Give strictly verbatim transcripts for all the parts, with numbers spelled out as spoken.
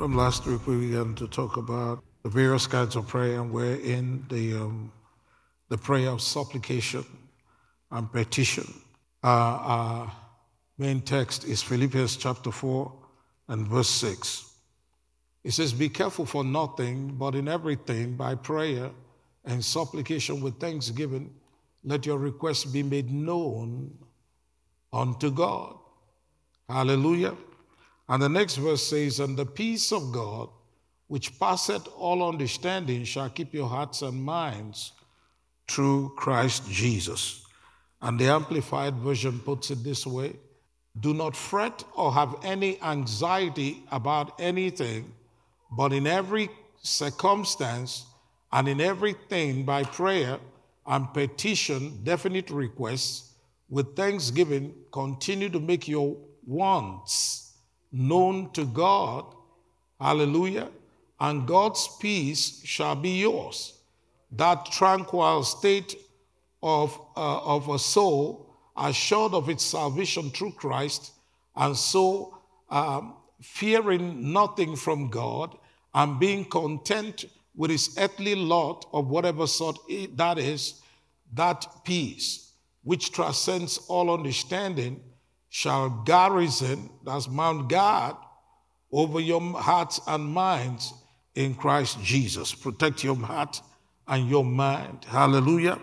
From last week, we began to talk about the various kinds of prayer, and we're in the um, the prayer of supplication and petition. Uh, our main text is Philippians chapter four and verse six. It says, "Be careful for nothing, but in everything by prayer and supplication with thanksgiving, let your requests be made known unto God." Hallelujah. And the next verse says, "And the peace of God, which passeth all understanding, shall keep your hearts and minds through Christ Jesus." And the Amplified Version puts it this way: "Do not fret or have any anxiety about anything, but in every circumstance and in everything by prayer and petition, definite requests, with thanksgiving, continue to make your wants known to God." Hallelujah. "And God's peace shall be yours." That tranquil state of, uh, of a soul assured of its salvation through Christ, and so um, fearing nothing from God and being content with his earthly lot of whatever sort it, that is, that peace which transcends all understanding shall garrison, that's mount guard, over your hearts and minds in Christ Jesus. Protect your heart and your mind. Hallelujah.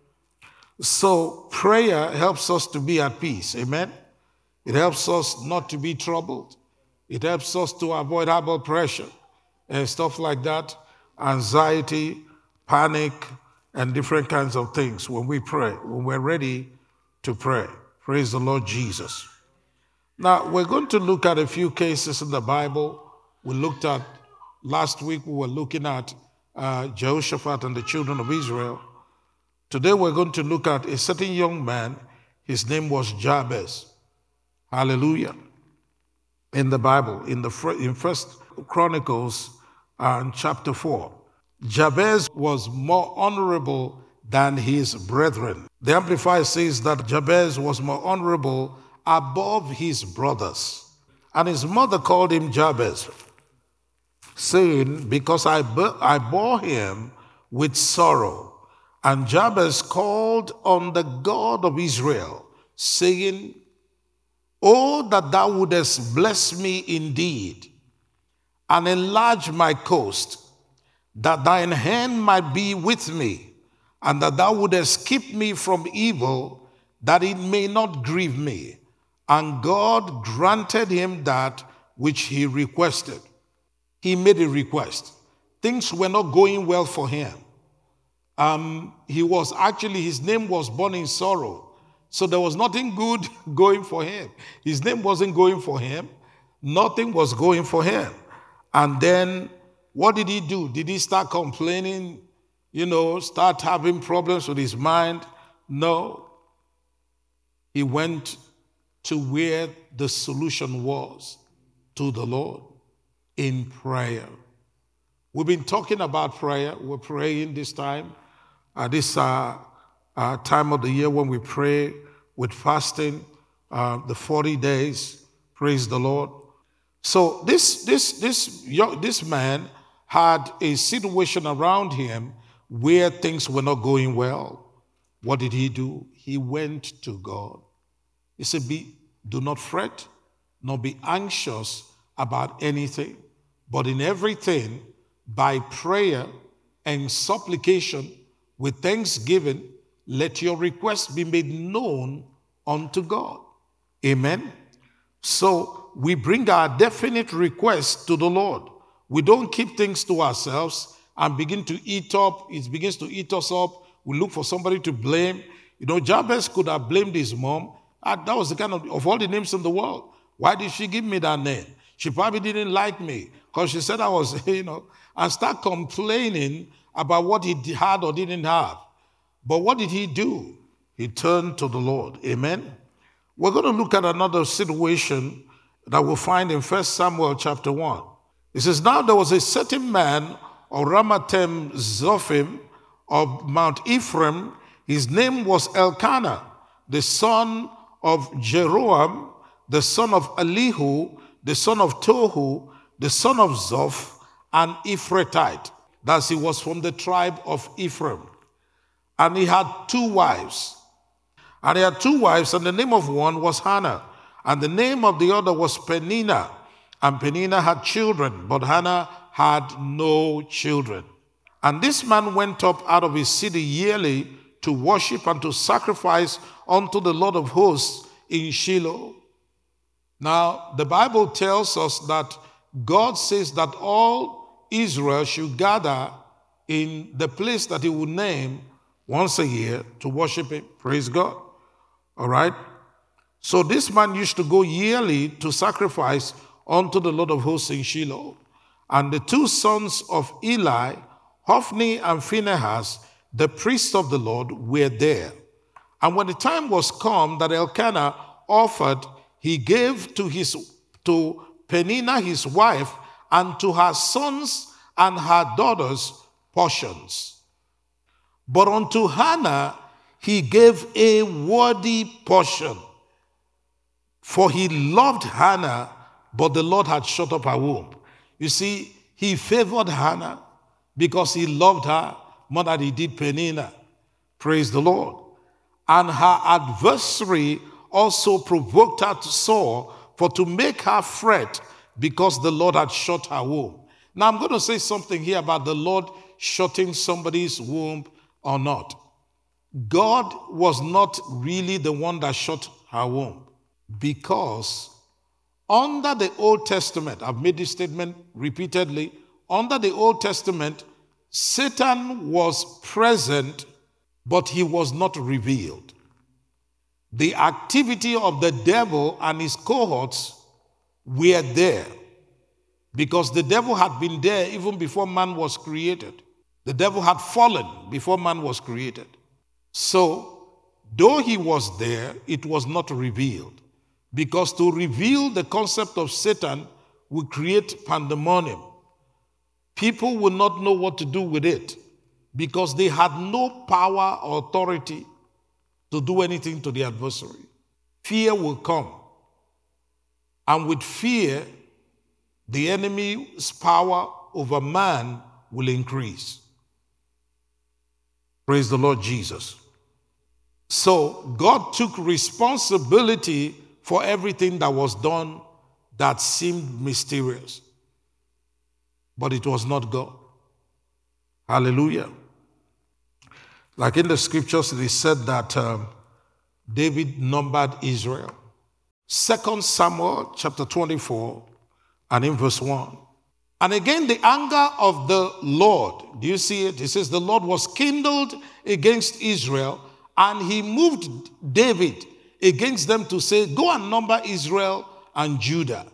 So prayer helps us to be at peace. Amen. It helps us not to be troubled. It helps us to avoid high blood pressure and stuff like that, anxiety, panic, and different kinds of things when we pray, when we're ready to pray. Praise the Lord Jesus. Now, we're going to look at a few cases in the Bible. We looked at, last week we were looking at uh, Jehoshaphat and the children of Israel. Today we're going to look at a certain young man. His name was Jabez. Hallelujah. In the Bible, in the fir- in First Chronicles uh, chapter four. Jabez was more honorable than his brethren. The Amplified says that Jabez was more honorable above his brothers. And his mother called him Jabez, saying, "Because I, b- I bore him with sorrow." And Jabez called on the God of Israel, saying, "Oh, that thou wouldest bless me indeed, and enlarge my coast, that thine hand might be with me, and that thou wouldest keep me from evil, that it may not grieve me." And God granted him that which he requested. He made a request. Things were not going well for him. Um, he was actually, his name was born in sorrow. So there was nothing good going for him. His name wasn't going for him. Nothing was going for him. And then what did he do? Did he start complaining? You know, start having problems with his mind? No. He went to where the solution was, to the Lord, in prayer. We've been talking about prayer. We're praying this time, at this uh, uh, time of the year when we pray with fasting, uh, the forty days. Praise the Lord. So this this this young, this man had a situation around him where things were not going well. What did he do? He went to God. He said, be, "Do not fret, nor be anxious about anything, but in everything, by prayer and supplication, with thanksgiving, let your requests be made known unto God." Amen. So we bring our definite requests to the Lord. We don't keep things to ourselves and begin to eat up. It begins to eat us up. We look for somebody to blame. You know, Jabez could have blamed his mom. Ah, that was the kind of, of all the names in the world. Why did she give me that name? She probably didn't like me because she said I was, you know, and start complaining about what he had or didn't have. But what did he do? He turned to the Lord. Amen. We're going to look at another situation that we'll find in First Samuel chapter one. It says, "Now there was a certain man of Ramathaim Zophim of Mount Ephraim. His name was Elkanah, the son of Jeroam, the son of Elihu, the son of Tohu, the son of Zoph, an Ephrathite. Thus he was from the tribe of Ephraim. And he had two wives. And he had two wives, and the name of one was Hannah, and the name of the other was Peninnah. And Peninnah had children, but Hannah had no children. And this man went up out of his city yearly to worship and to sacrifice unto the Lord of hosts in Shiloh. Now, the Bible tells us that God says that all Israel should gather in the place that he will name once a year to worship him. Praise God. All right? So this man used to go yearly to sacrifice unto the Lord of hosts in Shiloh. And the two sons of Eli, Hophni and Phinehas, the priests of the Lord, were there. And when the time was come that Elkanah offered, he gave to his to Peninnah his wife and to her sons and her daughters portions. But unto Hannah he gave a worthy portion, for he loved Hannah, but the Lord had shut up her womb. You see, he favored Hannah because he loved her more than he did Peninnah. Praise the Lord. And her adversary also provoked her to sore, for to make her fret, because the Lord had shut her womb. Now I'm going to say something here about the Lord shutting somebody's womb or not. God was not really the one that shut her womb, because under the Old Testament, I've made this statement repeatedly, under the Old Testament, Satan was present, but he was not revealed. The activity of the devil and his cohorts were there, because the devil had been there even before man was created. The devil had fallen before man was created. So, though he was there, it was not revealed. Because to reveal the concept of Satan will create pandemonium. People will not know what to do with it, because they had no power or authority to do anything to the adversary. Fear will come. And with fear, the enemy's power over man will increase. Praise the Lord Jesus. So God took responsibility for everything that was done that seemed mysterious. But it was not God. Hallelujah. Like in the scriptures, it is said that um, David numbered Israel. Second Samuel chapter twenty-four and in verse one. And again, the anger of the Lord, do you see it? It says the Lord was kindled against Israel, and he moved David against them to say, go and number Israel and Judah.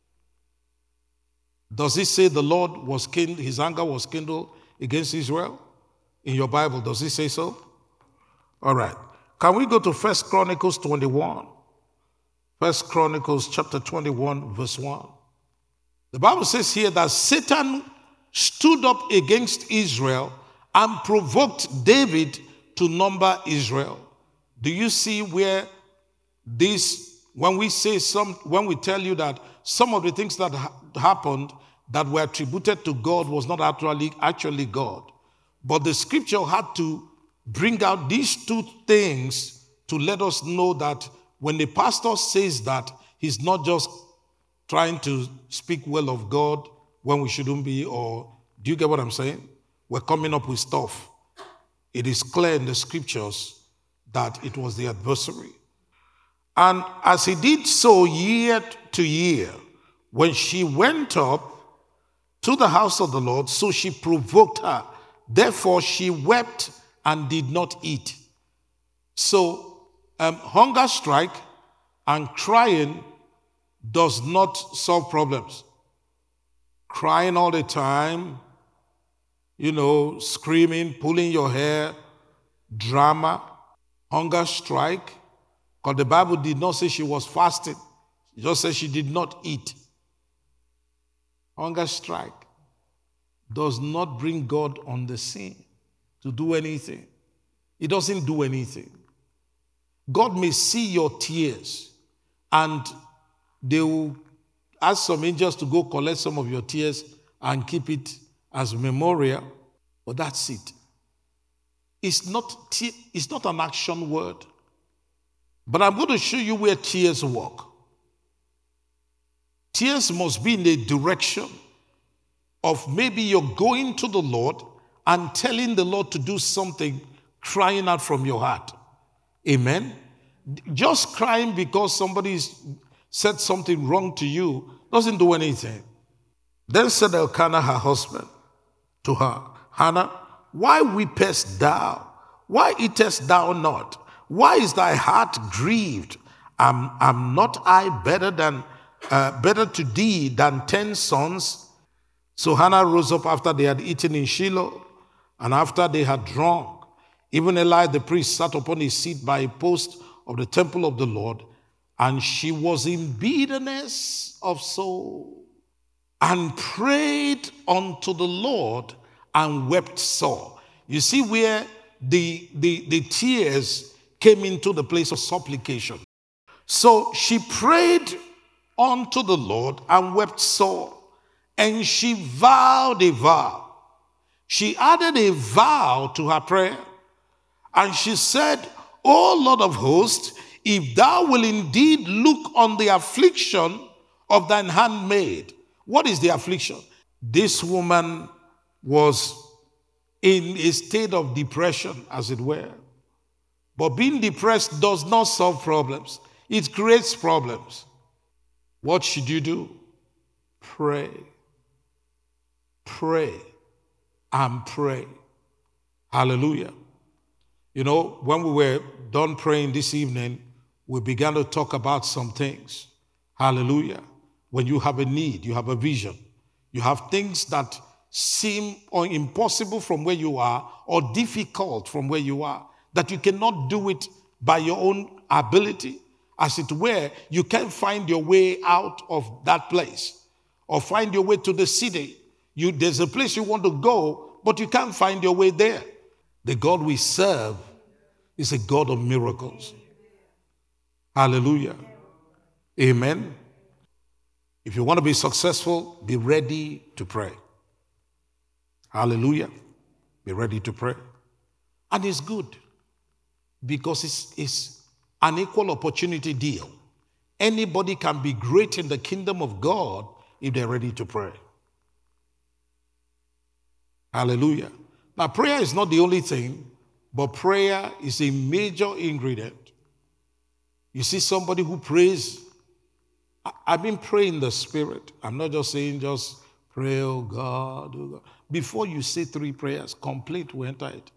Does it say the Lord was kindled, his anger was kindled against Israel? In your Bible, does it say so? All right. Can we go to First Chronicles twenty-one? First Chronicles chapter twenty-one, verse one. The Bible says here that Satan stood up against Israel and provoked David to number Israel. Do you see where this, when we say some, when we tell you that some of the things that ha- happened that were attributed to God was not actually, actually God. But the scripture had to bring out these two things to let us know that when the pastor says that, he's not just trying to speak well of God when we shouldn't be, or do you get what I'm saying? We're coming up with stuff. It is clear in the scriptures that it was the adversary. And as he did so year to year, when she went up to the house of the Lord, so she provoked her. Therefore she wept and did not eat. So um, hunger strike and crying does not solve problems. Crying all the time, you know, screaming, pulling your hair, drama, hunger strike. Because the Bible did not say she was fasting. It just said she did not eat. Hunger strike does not bring God on the scene to do anything. It doesn't do anything. God may see your tears and they will ask some angels to go collect some of your tears and keep it as memorial, but that's it. It's not, te- it's not an action word. But I'm going to show you where tears work. Tears must be in the direction of maybe you're going to the Lord and telling the Lord to do something, crying out from your heart. Amen? Just crying because somebody said something wrong to you doesn't do anything. Then said Elkanah, her husband, to her, Hannah, why weepest thou? Why eatest thou not? Why is thy heart grieved? Am, am not I better than uh, better to thee than ten sons? So Hannah rose up after they had eaten in Shiloh, and after they had drunk. Even Eli the priest sat upon his seat by a post of the temple of the Lord, and she was in bitterness of soul, and prayed unto the Lord, and wept sore. You see where the, the, the tears came into the place of supplication. So she prayed unto the Lord and wept sore, and she vowed a vow. She added a vow to her prayer, and she said, O Lord of hosts, if thou will indeed look on the affliction of thine handmaid. What is the affliction? This woman was in a state of depression, as it were. But being depressed does not solve problems. It creates problems. What should you do? Pray. Pray and pray. Hallelujah. You know, when we were done praying this evening, we began to talk about some things. Hallelujah. When you have a need, you have a vision, you have things that seem impossible from where you are or difficult from where you are, that you cannot do it by your own ability. As it were, you can't find your way out of that place or find your way to the city. You, there's a place you want to go, but you can't find your way there. The God we serve is a God of miracles. Hallelujah. Amen. If you want to be successful, be ready to pray. Hallelujah. Be ready to pray. And it's good because it's, it's an equal opportunity deal. Anybody can be great in the kingdom of God if they're ready to pray. Hallelujah. Now, prayer is not the only thing, but prayer is a major ingredient. You see somebody who prays. I've been praying in the Spirit. I'm not just saying just pray, oh God, oh God. Before you say three prayers, complete will enter it.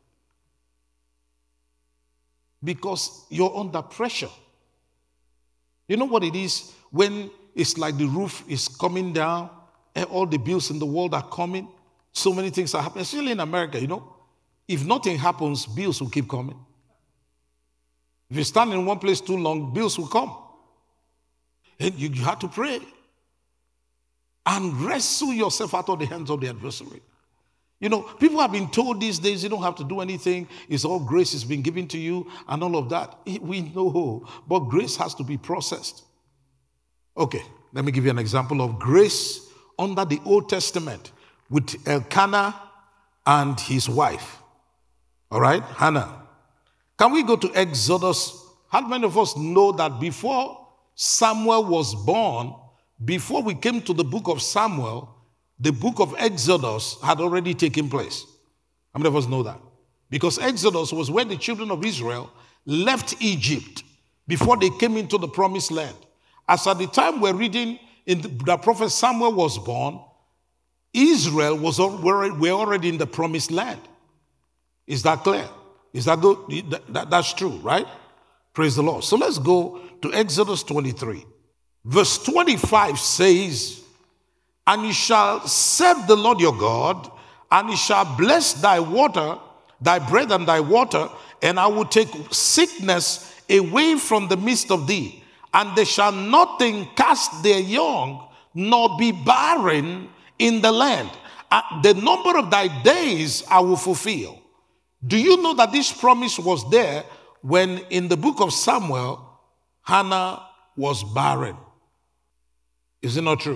Because you're under pressure. You know what it is when it's like the roof is coming down and all the bills in the world are coming? So many things are happening, especially in America, you know. If nothing happens, bills will keep coming. If you stand in one place too long, bills will come. And you, you have to pray and wrestle yourself out of the hands of the adversary. You know, people have been told these days you don't have to do anything. It's all grace has been given to you and all of that. We know, but grace has to be processed. Okay, let me give you an example of grace under the Old Testament with Elkanah and his wife. All right, Hannah. Can we go to Exodus? How many of us know that before Samuel was born, before we came to the book of Samuel, the book of Exodus had already taken place? How many of us know that? Because Exodus was when the children of Israel left Egypt before they came into the promised land. As at the time we're reading, in the, the prophet Samuel was born, Israel was were already in the promised land. Is that clear? Is that good? That, that, that's true, right? Praise the Lord. So let's go to Exodus twenty-three. Verse twenty-five says, and you shall serve the Lord your God, and he shall bless thy water, thy bread and thy water, and I will take sickness away from the midst of thee, and they shall nothing cast their young, nor be barren in the land. Uh, the number of thy days I will fulfill. Do you know that this promise was there when in the book of Samuel, Hannah was barren? Is it not true?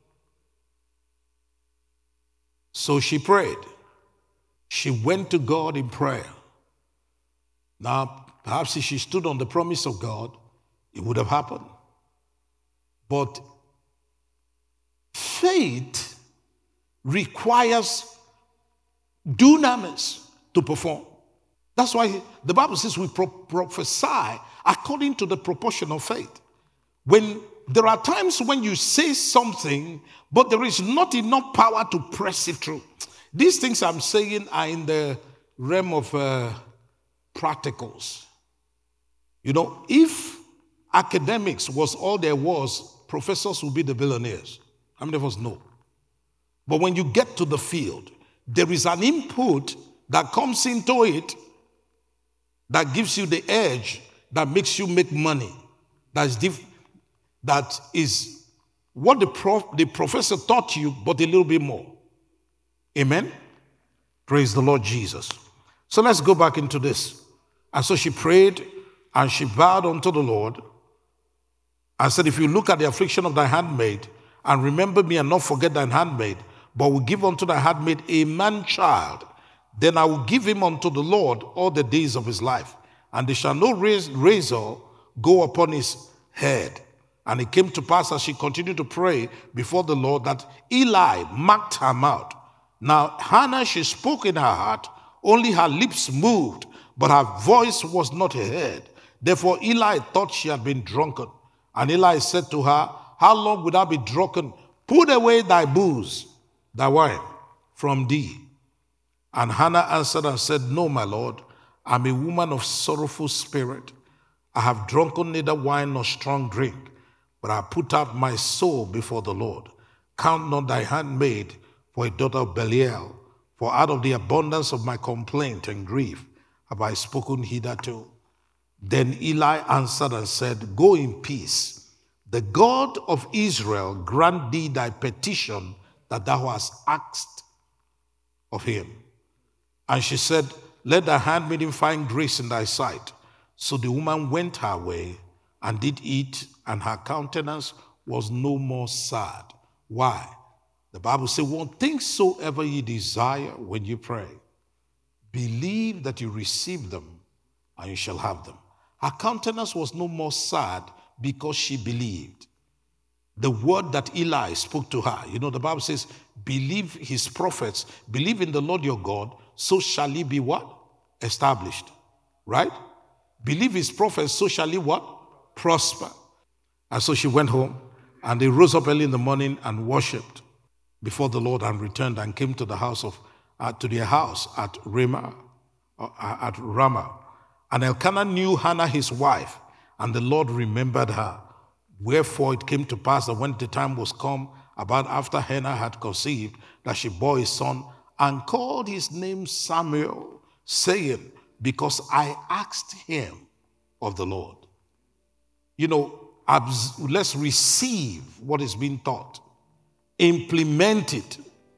So she prayed. She went to God in prayer. Now, perhaps if she stood on the promise of God, it would have happened. But faith requires dunamis to perform. That's why the Bible says we pro- prophesy according to the proportion of faith. When there are times when you say something, but there is not enough power to press it through. These things I'm saying are in the realm of uh, practicals. You know, if academics was all there was, professors would be the billionaires. How many of us know? But when you get to the field, there is an input that comes into it that gives you the edge, that makes you make money. That is, diff- that is what the, prof- the professor taught you, but a little bit more. Amen? Praise the Lord Jesus. So let's go back into this. And so she prayed and she bowed unto the Lord and said, if you look at the affliction of thy handmaid and remember me and not forget thine handmaid, but will give unto thy handmaid a man-child, then I will give him unto the Lord all the days of his life, and there shall no razor go upon his head. And it came to pass as she continued to pray before the Lord that Eli marked her mouth. Now Hannah, she spoke in her heart, only her lips moved, but her voice was not heard. Therefore Eli thought she had been drunken. And Eli said to her, how long wilt thou be drunken? Put away thy booze, thy wine, from thee. And Hannah answered and said, no, my Lord, I am a woman of sorrowful spirit. I have drunken neither wine nor strong drink, but I put out my soul before the Lord. Count not thy handmaid for a daughter of Belial, for out of the abundance of my complaint and grief have I spoken hitherto. Then Eli answered and said, go in peace. The God of Israel grant thee thy petition that thou hast asked of him. And she said, let thy handmaiden find grace in thy sight. So the woman went her way and did eat, and her countenance was no more sad. Why? The Bible says, what things soever ye desire when you pray, believe that you receive them, and you shall have them. Her countenance was no more sad because she believed. The word that Eli spoke to her, you know, the Bible says, believe his prophets, believe in the Lord your God, so shall he be what? Established. Right? Believe his prophets, so shall he what? Prosper. And so she went home, and they rose up early in the morning and worshipped before the Lord and returned and came to the house of, uh, to their house at Ramah, uh, at Ramah. And Elkanah knew Hannah his wife, and the Lord remembered her. Wherefore it came to pass that when the time was come, about after Hannah had conceived, that she bore a son, and called his name Samuel, saying, because I asked him of the Lord. You know, let's receive what is being taught. Implement it.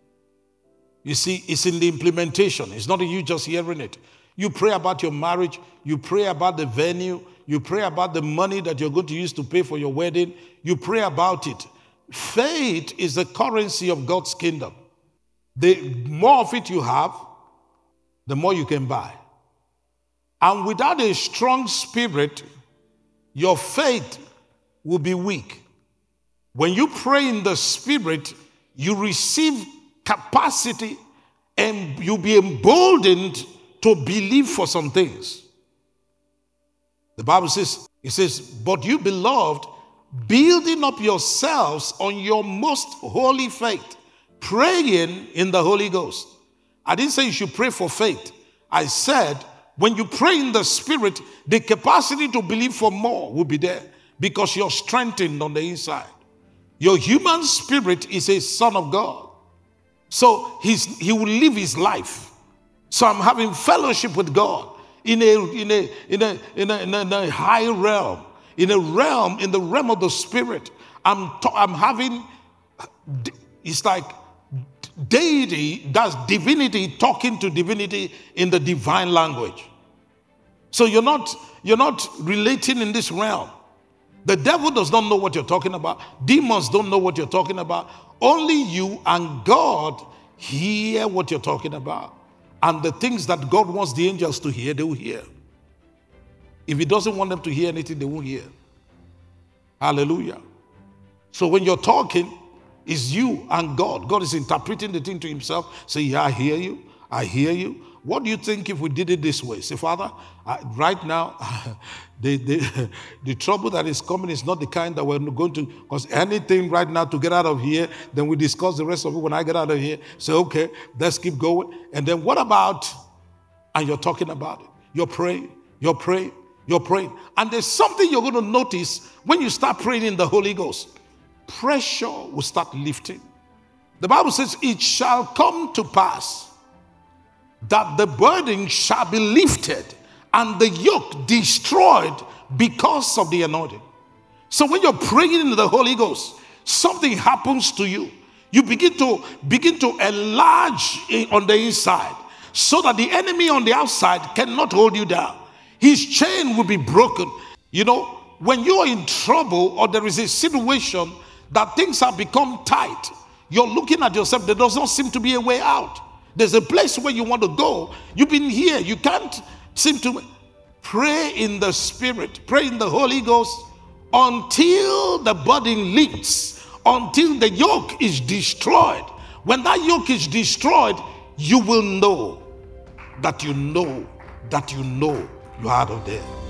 You see, it's in the implementation. It's not in you just hearing it. You pray about your marriage. You pray about the venue. You pray about the money that you're going to use to pay for your wedding. You pray about it. Faith is the currency of God's kingdom. The more of it you have, the more you can buy. And without a strong spirit, your faith will be weak. When you pray in the spirit, you receive capacity and you'll be emboldened to believe for some things. The Bible says, it says, but you beloved, building up yourselves on your most holy faith, praying in the Holy Ghost. I didn't say you should pray for faith. I said, when you pray in the spirit, the capacity to believe for more will be there because you're strengthened on the inside. Your human spirit is a son of God. So he's, he will live his life. So I'm having fellowship with God in a, in a, in a, in a, in a, in a high realm, in a realm, in the realm of the spirit. I'm, to, I'm having, it's like deity, that's divinity talking to divinity in the divine language. So you're not, you're not relating in this realm. The devil does not know what you're talking about. Demons don't know what you're talking about. Only you and God hear what you're talking about. And the things that God wants the angels to hear, they will hear. If he doesn't want them to hear anything, they won't hear. Hallelujah. So when you're talking, it's you and God. God is interpreting the thing to himself. Say, yeah, I hear you. I hear you. What do you think if we did it this way? Say, Father, I, right now, the, the, the trouble that is coming is not the kind that we're going to, because anything right now to get out of here, then we discuss the rest of it when I get out of here. Say, okay, let's keep going. And then what about, and you're talking about it. You're praying, you're praying, you're praying. And there's something you're going to notice when you start praying in the Holy Ghost. Pressure will start lifting. The Bible says, it shall come to pass that the burden shall be lifted and the yoke destroyed because of the anointing. So when you're praying in the Holy Ghost, something happens to you. You begin to begin to enlarge on the inside so that the enemy on the outside cannot hold you down. His chain will be broken. You know, when you're in trouble or there is a situation that things have become tight, you're looking at yourself, there does not seem to be a way out. There's a place where you want to go. You've been here. You can't seem to pray in the Spirit. Pray in the Holy Ghost until the burden lifts, until the yoke is destroyed. When that yoke is destroyed, you will know that you know that you know you're out of there.